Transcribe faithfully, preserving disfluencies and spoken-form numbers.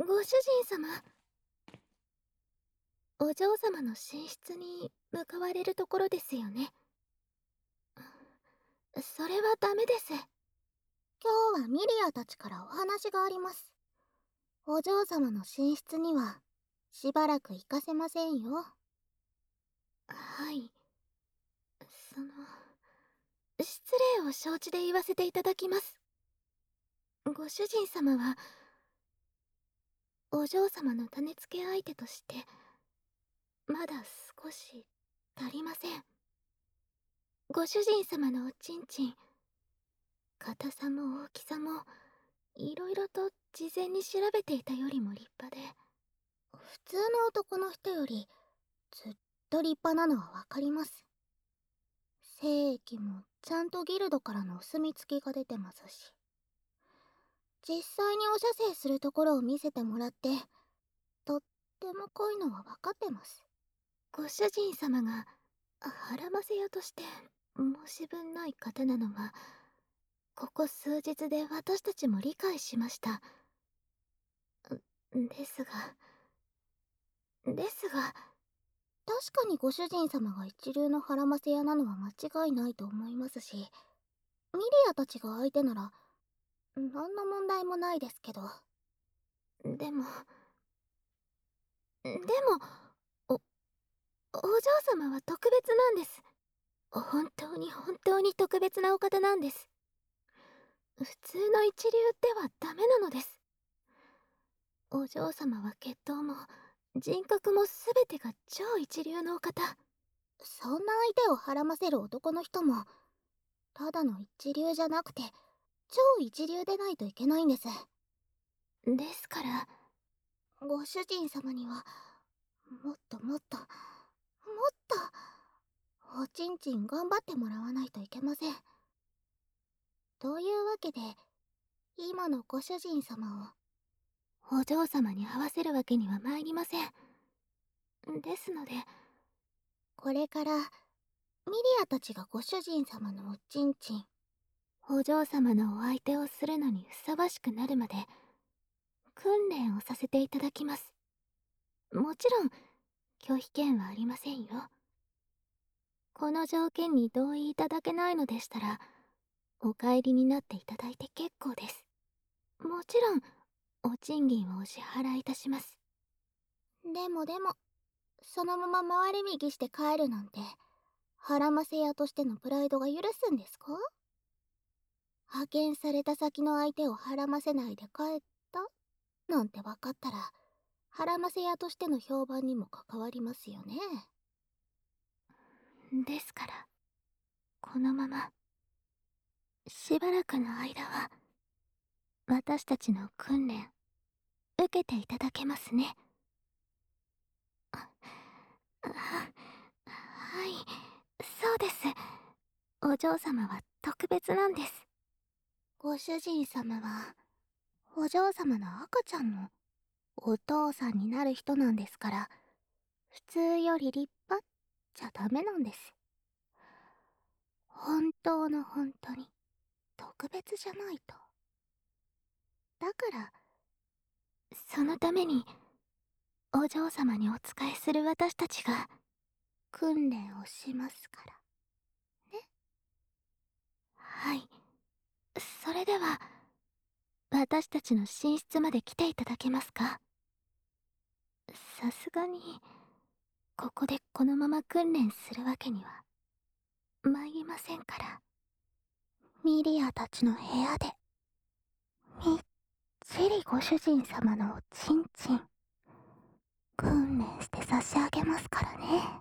ご主人様。お嬢様の寝室に向かわれるところですよね。それはダメです。 今日はミリアたちからお話があります。お嬢様の寝室にはしばらく行かせませんよ。 はい。その、失礼を承知で言わせていただきます。ご主人様は、お嬢様の種付け相手として、まだ少し足りません。ご主人様のおちんちん、硬さも大きさも、いろいろと事前に調べていたよりも立派で。 普通の男の人よりずっと立派なのはわかります。精液もちゃんとギルドからのお墨付きが出てますし、実際にお射精するところを見せてもらって、とっても濃いのは分かってます。 ご主人様が腹ませ屋として申し分ない方なのは、ここ数日で私たちも理解しました。ですが、ですが、 確かにご主人様が一流の腹ませ屋なのは間違いないと思いますし、ミリアたちが相手なら何の問題もないですけど。 でも、でも、お、お嬢様は特別なんです。本当に本当に特別なお方なんです。普通の一流ではダメなのです。お嬢様は血統も人格も全てが超一流のお方。 そんな相手をはらませる男の人も、ただの一流じゃなくて、超一流でないといけないんです。 ですから、 ご主人様には、もっともっと、もっと、おちんちん頑張ってもらわないといけません。というわけで、今のご主人様を、お嬢様に合わせるわけには参りません。ですので、 これから、ミリアたちがご主人様のおちんちん、 お嬢様のお相手をするのにふさわしくなるまで、訓練をさせていただきます。もちろん、拒否権はありませんよ。この条件に同意いただけないのでしたら、お帰りになっていただいて結構です。もちろん、お賃金をお支払いいたします。 でもでも、そのまま回り右して帰るなんて、はらませ屋としてのプライドが許すんですか？派遣された先の相手をはらませないで帰ったなんて分かったら、はらませ屋としての評判にも関わりますよね。 ですから、このまま、しばらくの間は、私たちの訓練、受けていただけますね。あ、はい、そうです。お嬢様は特別なんです。 ご主人様は、お嬢様の赤ちゃんのお父さんになる人なんですから、普通より立派じゃダメなんです。本当の本当に特別じゃないと。だから、 そのために、お嬢様にお仕えする私たちが、 訓練をしますから。ね。 はい。それでは、私たちの寝室まで来ていただけますか？さすがに、ここでこのまま訓練するわけには、参りませんから。 ミリアたちの部屋で、みっちりご主人様のおちんちん、訓練して差し上げますからね。